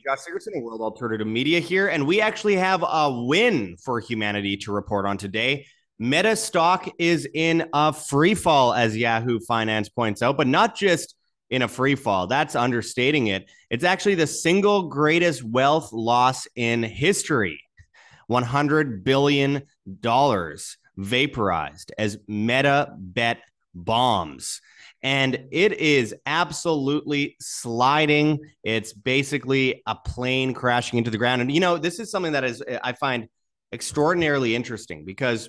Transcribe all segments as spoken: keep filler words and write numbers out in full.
Josh Sigurdson, World Alternative Media here, and we actually have a win for humanity to report on today. Meta stock is in a free fall, as Yahoo Finance points out, but not just in a free fall. That's understating it. It's actually the single greatest wealth loss in history. one hundred billion dollars vaporized as Meta bet bombs. And it is absolutely sliding. It's basically a plane crashing into the ground. And, you know, this is something that is, I find extraordinarily interesting because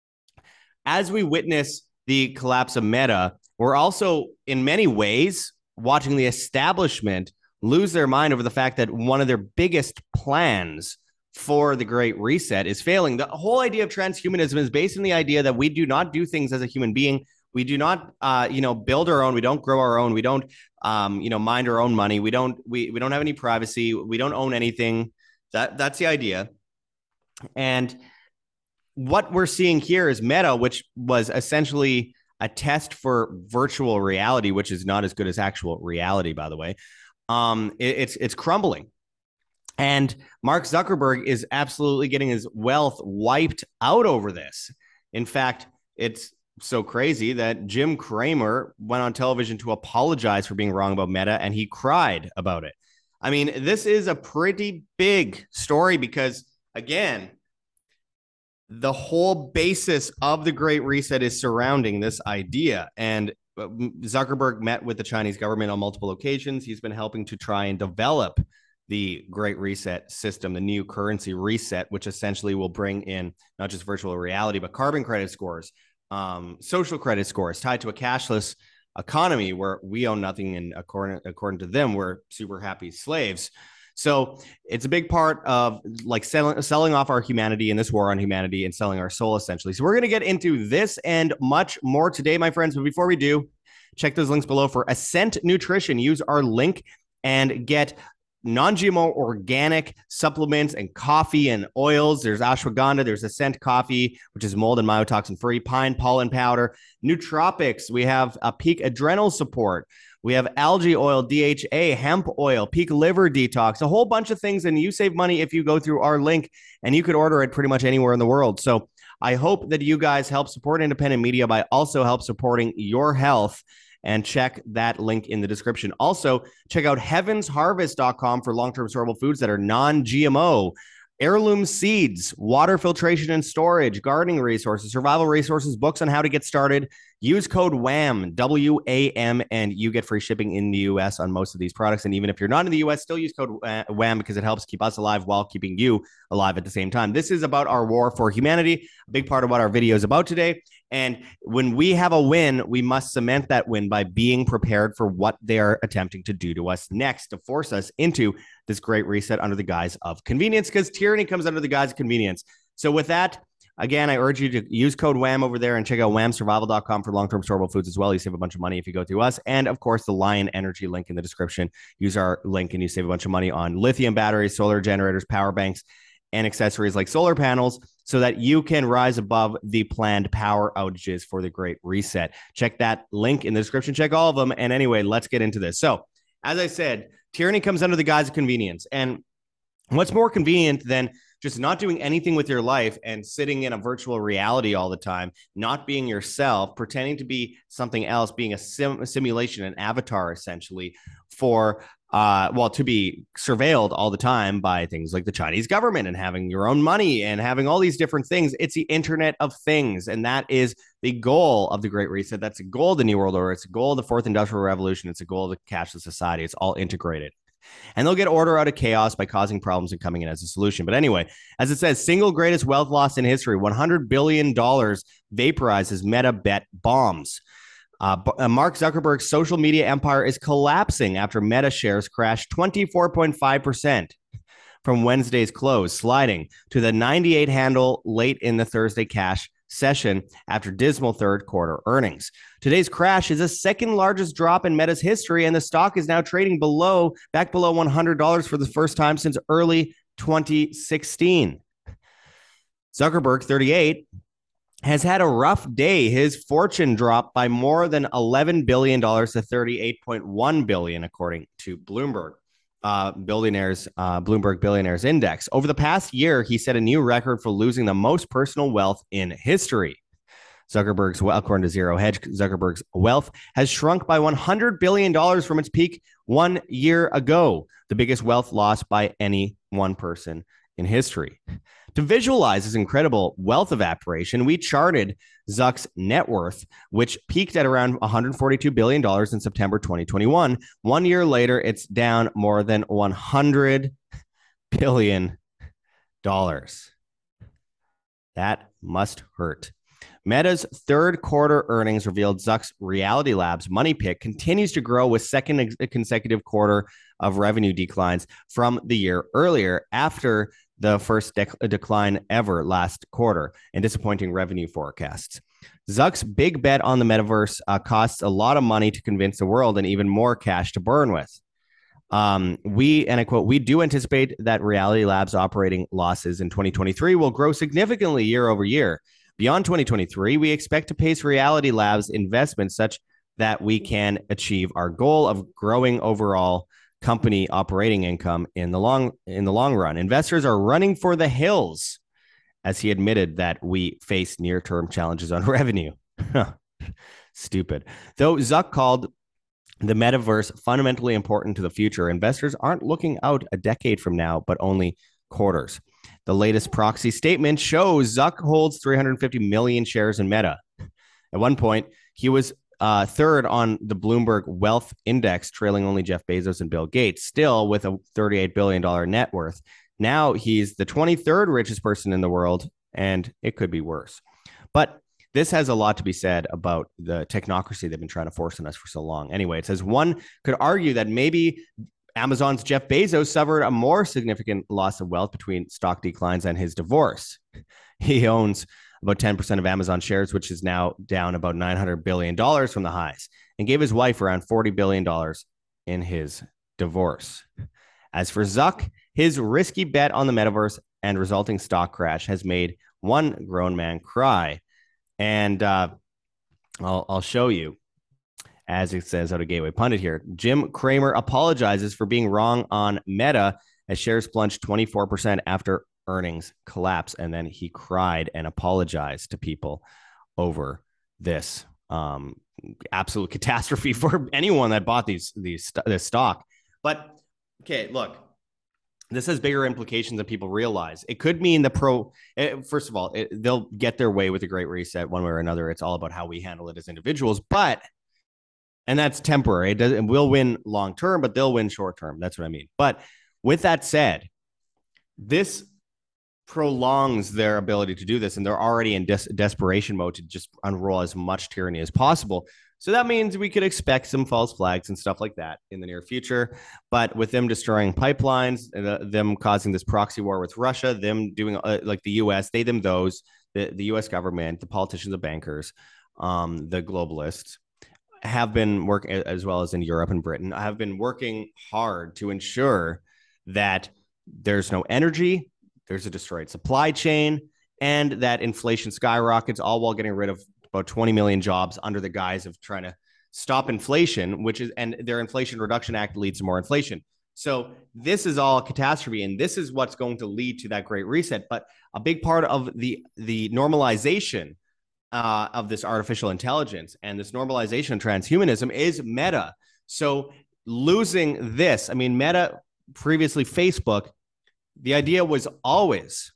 as we witness the collapse of Meta, we're also in many ways watching the establishment lose their mind over the fact that one of their biggest plans for the Great Reset is failing. The whole idea of transhumanism is based on the idea that we do not do things as a human being. We do not, uh, you know, build our own. We don't grow our own. We don't, um, you know, mind our own money. We don't. We we don't have any privacy. We don't own anything. That that's the idea. And what we're seeing here is Meta, which was essentially a test for virtual reality, which is not as good as actual reality, by the way. Um, it, it's it's crumbling. And Mark Zuckerberg is absolutely getting his wealth wiped out over this. In fact, it's so crazy that Jim Cramer went on television to apologize for being wrong about Meta, and he cried about it. I mean, this is a pretty big story because, again, the whole basis of the Great Reset is surrounding this idea. And Zuckerberg met with the Chinese government on multiple occasions. He's been helping to try and develop the Great Reset system, the new currency reset, which essentially will bring in not just virtual reality, but carbon credit scores, um, social credit scores tied to a cashless economy where we own nothing. And according, according to them, we're super happy slaves. So it's a big part of like selling, selling off our humanity in this war on humanity and selling our soul, essentially. So we're going to get into this and much more today, my friends. But before we do, check those links below for Ascent Nutrition. Use our link and get non-G M O organic supplements and coffee and oils. There's ashwagandha, there's Ascent coffee, which is mold and mycotoxin free, pine pollen powder, nootropics. We have a peak adrenal support. We have algae oil, D H A, hemp oil, peak liver detox, a whole bunch of things. And you save money if you go through our link, and you could order it pretty much anywhere in the world. So I hope that you guys help support independent media by also help supporting your health. And check that link in the description. Also, check out heavens harvest dot com for long-term storable foods that are non-G M O. Heirloom seeds, water filtration and storage, gardening resources, survival resources, books on how to get started. Use code W A M, W A M, and you get free shipping in the U S on most of these products. And even if you're not in the U S, still use code W A M because it helps keep us alive while keeping you alive at the same time. This is about our war for humanity, a big part of what our video is about today. And when we have a win, we must cement that win by being prepared for what they are attempting to do to us next to force us into this Great Reset under the guise of convenience, because tyranny comes under the guise of convenience. So with that, again, I urge you to use code W A M over there and check out W A M survival dot com for long-term storable foods as well. You save a bunch of money if you go through us. And of course, the Lion Energy link in the description. Use our link and you save a bunch of money on lithium batteries, solar generators, power banks, and accessories like solar panels so that you can rise above the planned power outages for the Great Reset. Check that link in the description. Check all of them. And anyway, let's get into this. So as I said, tyranny comes under the guise of convenience. And what's more convenient than just not doing anything with your life and sitting in a virtual reality all the time, not being yourself, pretending to be something else, being a, sim- a simulation, an avatar essentially for Uh, well, to be surveilled all the time by things like the Chinese government and having your own money and having all these different things. It's the Internet of Things. And that is the goal of the Great Reset. That's a goal of the New World Order. It's a goal of the Fourth Industrial Revolution. It's a goal of the cashless society. It's all integrated. And they'll get order out of chaos by causing problems and coming in as a solution. But anyway, as it says, single greatest wealth loss in history, one hundred billion dollars vaporizes Meta bet bombs. Uh, Mark Zuckerberg's social media empire is collapsing after Meta shares crashed twenty-four point five percent from Wednesday's close, sliding to the ninety-eight handle late in the Thursday cash session after dismal third quarter earnings. Today's crash is the second largest drop in Meta's history, and the stock is now trading below, back below one hundred dollars for the first time since early twenty sixteen. Zuckerberg, thirty-eight, has had a rough day. His fortune dropped by more than eleven billion dollars to thirty-eight point one billion dollars, according to Bloomberg. uh, billionaires, uh, Bloomberg Billionaires Index. Over the past year, he set a new record for losing the most personal wealth in history. Zuckerberg's, according to Zero Hedge, Zuckerberg's wealth has shrunk by one hundred billion dollars from its peak one year ago, the biggest wealth loss by any one person in history. To visualize this incredible wealth evaporation, we charted Zuck's net worth, which peaked at around one hundred forty-two billion dollars in September twenty twenty-one. One year later, it's down more than one hundred billion dollars. That must hurt. Meta's third quarter earnings revealed Zuck's Reality Labs money pit continues to grow with second ex- consecutive quarter of revenue declines from the year earlier after the first dec- decline ever last quarter and disappointing revenue forecasts. Zuck's big bet on the metaverse uh, costs a lot of money to convince the world and even more cash to burn with. Um, we, and I quote, we do anticipate that Reality Labs operating losses in twenty twenty-three will grow significantly year over year. Beyond twenty twenty-three, we expect to pace Reality Labs investments such that we can achieve our goal of growing overall company operating income in the long in the long run. Investors are running for the hills, as he admitted that we face near-term challenges on revenue. Stupid. Though Zuck called the metaverse fundamentally important to the future, investors aren't looking out a decade from now, but only quarters. The latest proxy statement shows Zuck holds three hundred fifty million shares in Meta. At one point, he was uh, third on the Bloomberg Wealth Index, trailing only Jeff Bezos and Bill Gates, still with a thirty-eight billion dollars net worth. Now he's the twenty-third richest person in the world, and it could be worse. But this has a lot to be said about the technocracy they've been trying to force on us for so long. Anyway, it says one could argue that maybe Amazon's Jeff Bezos suffered a more significant loss of wealth between stock declines and his divorce. He owns about ten percent of Amazon shares, which is now down about nine hundred billion dollars from the highs, and gave his wife around forty billion dollars in his divorce. As for Zuck, his risky bet on the metaverse and resulting stock crash has made one grown man cry. And uh, I'll, I'll show you, as it says out of Gateway Pundit here. Jim Cramer apologizes for being wrong on Meta as shares plunged twenty-four percent after earnings collapse. And then he cried and apologized to people over this um, absolute catastrophe for anyone that bought these, these this stock. But, okay, look. This has bigger implications than people realize. It could mean the pro. It, first of all, it, they'll get their way with the Great Reset one way or another. It's all about how we handle it as individuals. But, and that's temporary. It doesn't. We'll win long term, but they'll win short term. That's what I mean. But with that said, this prolongs their ability to do this, and they're already in des- desperation mode to just unroll as much tyranny as possible. So that means we could expect some false flags and stuff like that in the near future. But with them destroying pipelines, uh, them causing this proxy war with Russia, them doing uh, like the U S, they, them, those, the, the U S government, the politicians, the bankers, um, the globalists have been working, as well as in Europe and Britain, have been working hard to ensure that there's no energy, there's a destroyed supply chain, and that inflation skyrockets, all while getting rid of about twenty million jobs under the guise of trying to stop inflation, which is, and their Inflation Reduction Act leads to more inflation. So this is all a catastrophe, and this is what's going to lead to that Great Reset. But a big part of the, the normalization uh, of this artificial intelligence and this normalization of transhumanism is Meta. So losing this, I mean, Meta, previously Facebook, the idea was always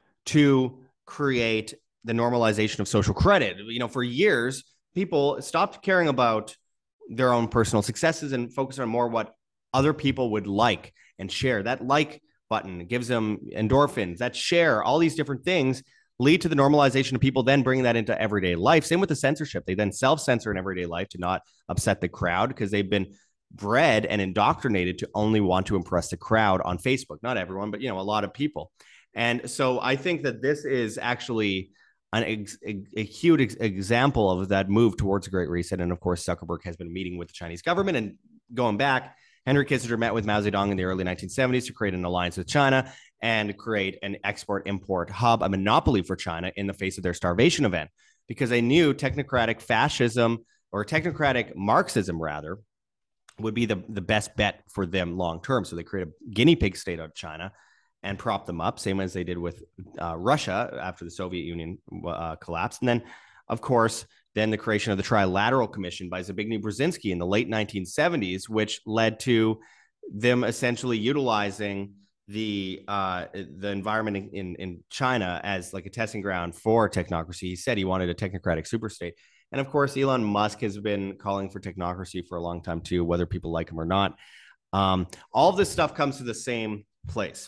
to create the normalization of social credit. You know, for years, people stopped caring about their own personal successes and focused on more what other people would like and share. That like button gives them endorphins. That share, all these different things lead to the normalization of people then bringing that into everyday life. Same with the censorship. They then self-censor in everyday life to not upset the crowd because they've been bred and indoctrinated to only want to impress the crowd on Facebook. Not everyone, but, you know, a lot of people. And so I think that this is actually An ex, a, a huge ex, example of that move towards a Great Reset. And of course, Zuckerberg has been meeting with the Chinese government. And going back, Henry Kissinger met with Mao Zedong in the early nineteen seventies to create an alliance with China and create an export-import hub, a monopoly for China in the face of their starvation event, because they knew technocratic fascism or technocratic Marxism, rather, would be the, the best bet for them long term. So they create a guinea pig state out of China and prop them up, same as they did with uh, Russia after the Soviet Union uh, collapsed. And then, of course, then the creation of the Trilateral Commission by Zbigniew Brzezinski in the late nineteen seventies, which led to them essentially utilizing the uh, the environment in, in China as like a testing ground for technocracy. He said he wanted a technocratic superstate. And of course, Elon Musk has been calling for technocracy for a long time too, whether people like him or not. Um, all of this stuff comes to the same place.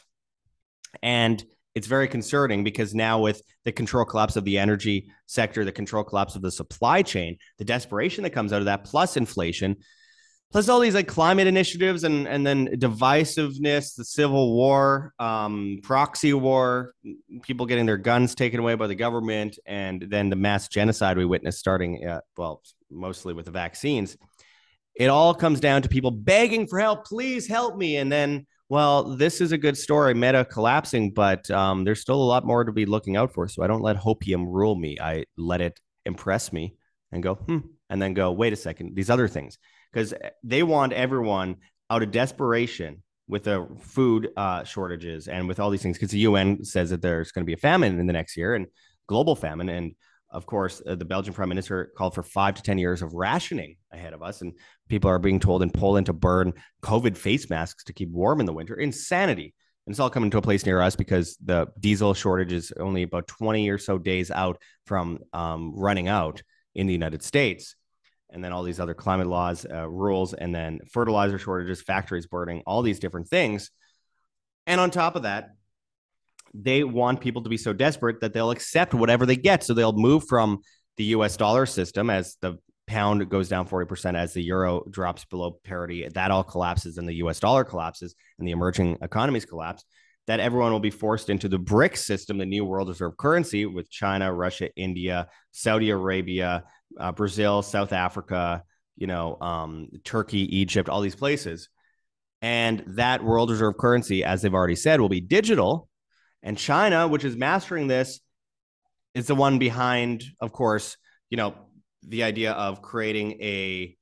And it's very concerning because now with the control collapse of the energy sector, the control collapse of the supply chain, the desperation that comes out of that, plus inflation, plus all these like climate initiatives and, and then divisiveness, the civil war, um, proxy war, people getting their guns taken away by the government, and then the mass genocide we witnessed starting, at, well, mostly with the vaccines. It all comes down to people begging for help. Please help me. And then, well, this is a good story, Meta collapsing, but um, there's still a lot more to be looking out for. So I don't let hopium rule me. I let it impress me and go, hmm, and then go, wait a second, these other things. Because they want everyone out of desperation with the food uh, shortages and with all these things, because the U N says that there's going to be a famine in the next year and global famine. And of course, uh, the Belgian prime minister called for five to ten years of rationing ahead of us. And people are being told in Poland to burn COVID face masks to keep warm in the winter. Insanity. And it's all coming to a place near us because the diesel shortage is only about twenty or so days out from um, running out in the United States. And then all these other climate laws, uh, rules, and then fertilizer shortages, factories burning, all these different things. And on top of that, they want people to be so desperate that they'll accept whatever they get. So they'll move from the U S dollar system as the pound goes down forty percent, as the euro drops below parity, that all collapses and the U S dollar collapses and the emerging economies collapse, that everyone will be forced into the BRICS system, the new world reserve currency, with China, Russia, India, Saudi Arabia, uh, Brazil, South Africa, you know, um, Turkey, Egypt, all these places. And that world reserve currency, as they've already said, will be digital. And China, which is mastering this, is the one behind, of course, you know, the idea of creating a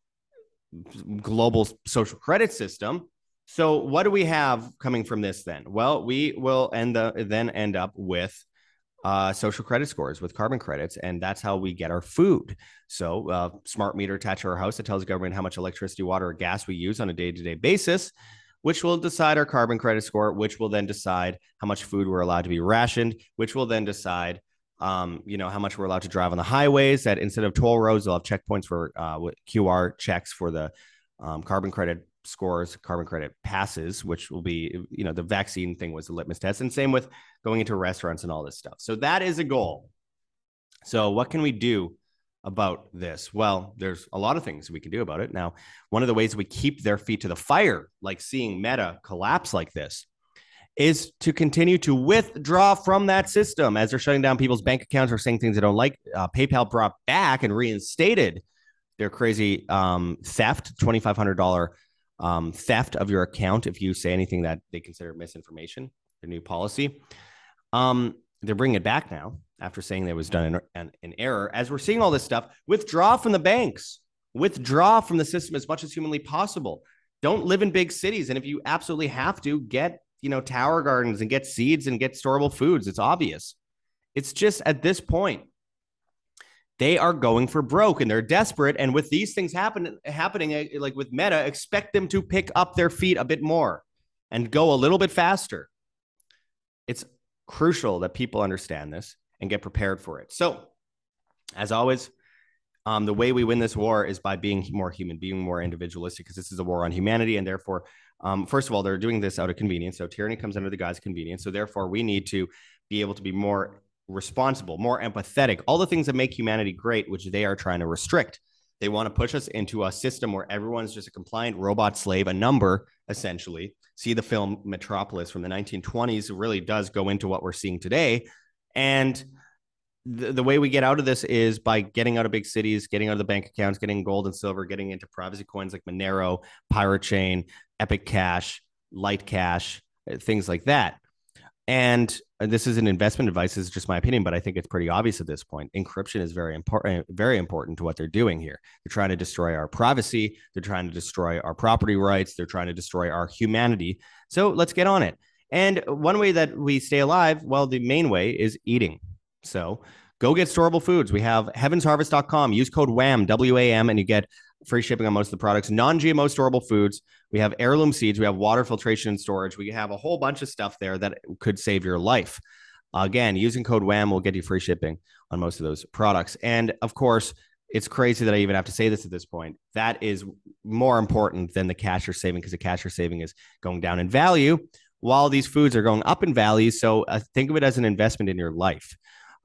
global social credit system. So what do we have coming from this then? Well, we will end the, then end up with uh, social credit scores with carbon credits, and that's how we get our food. So uh, smart meter attached to our house that tells the government how much electricity, water, or gas we use on a day-to-day basis, which will decide our carbon credit score, which will then decide how much food we're allowed to be rationed, which will then decide um, you know, how much we're allowed to drive on the highways, that instead of toll roads, they'll have checkpoints for uh, Q R checks for the um, carbon credit scores, carbon credit passes, which will be, you know, the vaccine thing was the litmus test. And same with going into restaurants and all this stuff. So that is a goal. So what can we do about this? Well, there's a lot of things we can do about it. Now, one of the ways we keep their feet to the fire, like seeing Meta collapse like this, is to continue to withdraw from that system as they're shutting down people's bank accounts or saying things they don't like. Uh, PayPal brought back and reinstated their crazy um, theft, twenty-five hundred dollars um, theft of your account if you say anything that they consider misinformation, their new policy. Um, they're bringing it back now after saying that it was done in, in, in error. As we're seeing all this stuff, withdraw from the banks, withdraw from the system as much as humanly possible. Don't live in big cities. And if you absolutely have to, get, you know, tower gardens and get seeds and get storable foods. It's obvious. It's just at this point, they are going for broke and they're desperate. And with these things happen, happening, like with Meta, expect them to pick up their feet a bit more and go a little bit faster. It's crucial that people understand this and get prepared for it. So, as always, um, the way we win this war is by being more human, being more individualistic, because this is a war on humanity. And therefore, um, first of all, they're doing this out of convenience. So tyranny comes under the guise of convenience. So therefore, we need to be able to be more responsible, more empathetic, all the things that make humanity great, which they are trying to restrict. They want to push us into a system where everyone's just a compliant robot slave, a number, essentially. See the film Metropolis from the nineteen twenties. It really does go into what we're seeing today. And the, the way we get out of this is by getting out of big cities, getting out of the bank accounts, getting gold and silver, getting into privacy coins like Monero, Pirate Chain, Epic Cash, Light Cash, things like that. And this is an investment advice. This is just my opinion, but I think it's pretty obvious at this point. Encryption is very important, very important to what they're doing here. They're trying to destroy our privacy. They're trying to destroy our property rights. They're trying to destroy our humanity. So let's get on it. And one way that we stay alive, well, the main way is eating. So go get storable foods. We have heavens harvest dot com. Use code WHAM, W A M, and you get free shipping on most of the products. Non-G M O storable foods. We have heirloom seeds. We have water filtration and storage. We have a whole bunch of stuff there that could save your life. Again, using code WHAM will get you free shipping on most of those products. And of course, it's crazy that I even have to say this at this point. That is more important than the cash you're saving, because the cash you're saving is going down in value while these foods are going up in value. So uh, think of it as an investment in your life.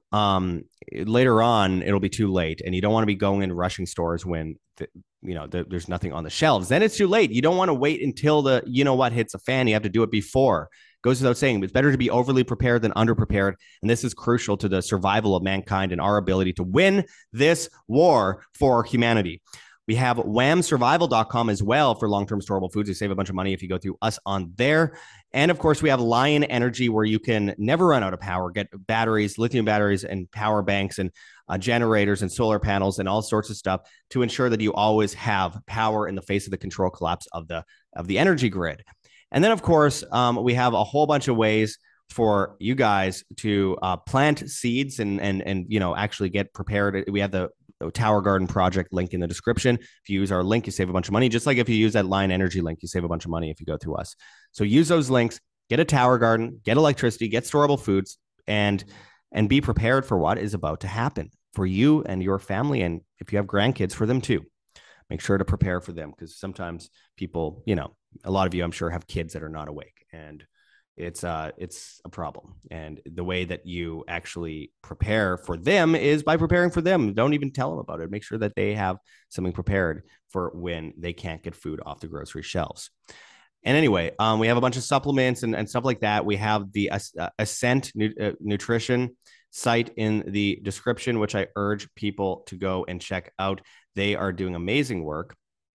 Um, later on, it'll be too late, and you don't want to be going in rushing stores when the, you know the, there's nothing on the shelves. Then it's too late. You don't want to wait until the you know what hits a fan. You have to do it before. Goes without saying, it's better to be overly prepared than underprepared, and this is crucial to the survival of mankind and our ability to win this war for humanity. We have wham survival dot com as well for long-term storable foods. You save a bunch of money if you go through us on there. And of course, we have Lion Energy, where you can never run out of power, get batteries, lithium batteries, and power banks, and uh, generators, and solar panels, and all sorts of stuff to ensure that you always have power in the face of the control collapse of the, of the energy grid. And then, of course, um, we have a whole bunch of ways for you guys to uh, plant seeds and, and, and, you know, actually get prepared. We have the Tower Garden project link in the description. If you use our link, you save a bunch of money. Just like if you use that Lion Energy link, you save a bunch of money if you go through us. So use those links, get a Tower Garden, get electricity, get storable foods, and and be prepared for what is about to happen for you and your family. And if you have grandkids, for them too. Make sure to prepare for them, because sometimes people, you know, a lot of you, I'm sure, have kids that are not awake, and it's uh it's a problem. And the way that you actually prepare for them is by preparing for them. Don't even tell them about it. Make sure that they have something prepared for when they can't get food off the grocery shelves. And anyway, um, we have a bunch of supplements and, and stuff like that. We have the uh, Ascent nu- uh, Nutrition site in the description, which I urge people to go and check out. They are doing amazing work.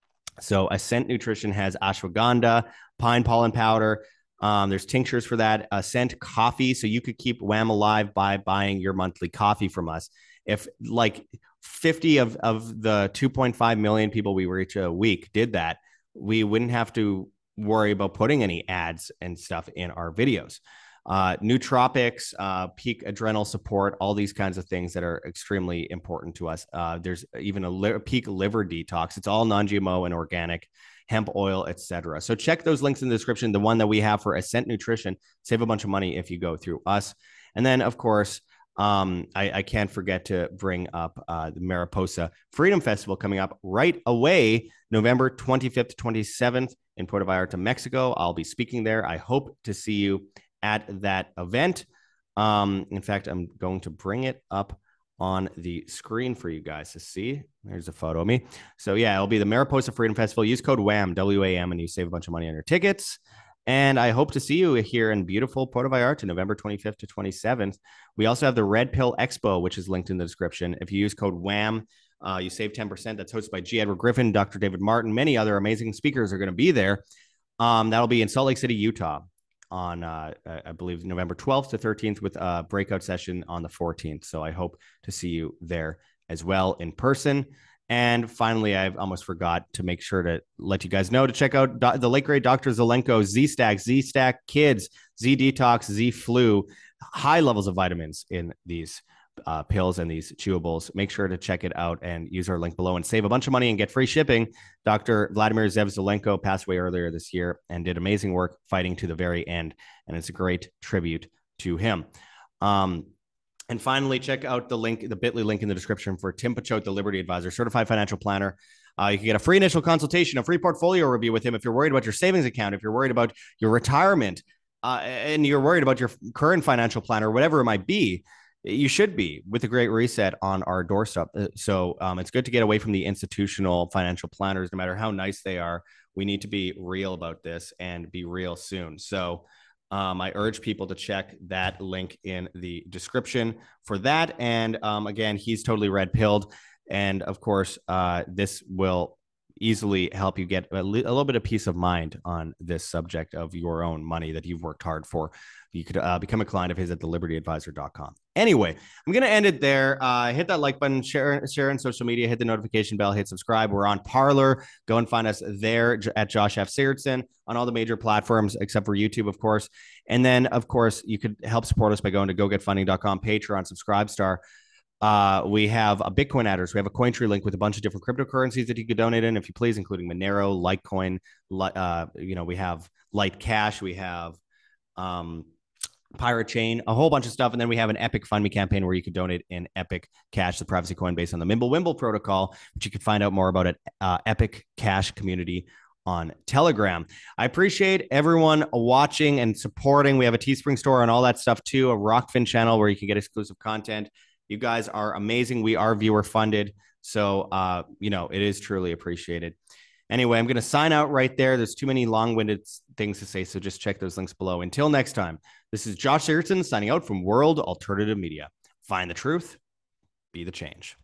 So Ascent Nutrition has ashwagandha, pine pollen powder. Um, there's tinctures for that. Ascent coffee. So you could keep Wham alive by buying your monthly coffee from us. If like fifty of, of the two point five million people we reach a week did that, we wouldn't have to worry about putting any ads and stuff in our videos. Uh, nootropics, uh, peak adrenal support, all these kinds of things that are extremely important to us. Uh, there's even a li- peak liver detox. It's all non-G M O and organic, hemp oil, et cetera. So check those links in the description. The one that we have for Ascent Nutrition, save a bunch of money if you go through us. And then, of course, um, I, I can't forget to bring up uh, the Mariposa Freedom Festival coming up right away, November twenty-fifth to twenty-seventh in Puerto Vallarta, Mexico. I'll be speaking there. I hope to see you at that event. Um, in fact, I'm going to bring it up on the screen for you guys to see. There's a photo of me. So yeah, it'll be the Mariposa Freedom Festival. Use code WHAM, W A M, and you save a bunch of money on your tickets. And I hope to see you here in beautiful Puerto Vallarta, November twenty-fifth to twenty-seventh. We also have the Red Pill Expo, which is linked in the description. If you use code WHAM, uh, you save ten percent. That's hosted by G. Edward Griffin, Doctor David Martin. Many other amazing speakers are going to be there. Um, that'll be in Salt Lake City, Utah, on, uh, I believe, November twelfth to thirteenth, with a breakout session on the fourteenth. So I hope to see you there as well in person. And finally, I almost forgot to make sure to let you guys know to check out do- the late great Doctor Zelenko Z-Stack, Z-Stack Kids, Z-Detox, Z-Flu, high levels of vitamins in these uh, pills and these chewables. Make sure to check it out and use our link below and save a bunch of money and get free shipping. Doctor Vladimir Zev Zelenko passed away earlier this year and did amazing work fighting to the very end. And it's a great tribute to him. Um, and finally, check out the link, the bit dot l y link in the description for Tim Pachot, the Liberty Advisor, certified financial planner. Uh, you can get a free initial consultation, a free portfolio review with him if you're worried about your savings account, if you're worried about your retirement, uh, and you're worried about your current financial plan or whatever it might be. You should be with the Great Reset on our doorstep. So um, it's good to get away from the institutional financial planners, no matter how nice they are. We need to be real about this and be real soon. So um, I urge people to check that link in the description for that. And um, again, he's totally red pilled. And of course, uh, this will easily help you get a, li- a little bit of peace of mind on this subject of your own money that you've worked hard for. You could uh, become a client of his at the liberty advisor dot com. Anyway, I'm going to end it there. Uh, hit that like button, share, share on social media, hit the notification bell, hit subscribe. We're on Parler. Go and find us there at Josh F. Sigurdsson on all the major platforms, except for YouTube, of course. And then, of course, you could help support us by going to go get funding dot com, Patreon, Subscribestar. Uh, we have a Bitcoin address. We have a Cointree link with a bunch of different cryptocurrencies that you could donate in, if you please, including Monero, Litecoin. Uh, you know, we have Light Cash. We have um, Pirate Chain, a whole bunch of stuff. And then we have an Epic Fund Me campaign where you could donate in Epic Cash, the privacy coin based on the Mimblewimble protocol, which you can find out more about at uh, Epic Cash Community on Telegram. I appreciate everyone watching and supporting. We have a Teespring store and all that stuff too, a Rockfin channel where you can get exclusive content. You guys are amazing. We are viewer funded. So, uh, you know, it is truly appreciated. Anyway, I'm going to sign out right there. There's too many long-winded things to say, so just check those links below. Until next time, this is Josh Sigurdsson signing out from World Alternative Media. Find the truth, be the change.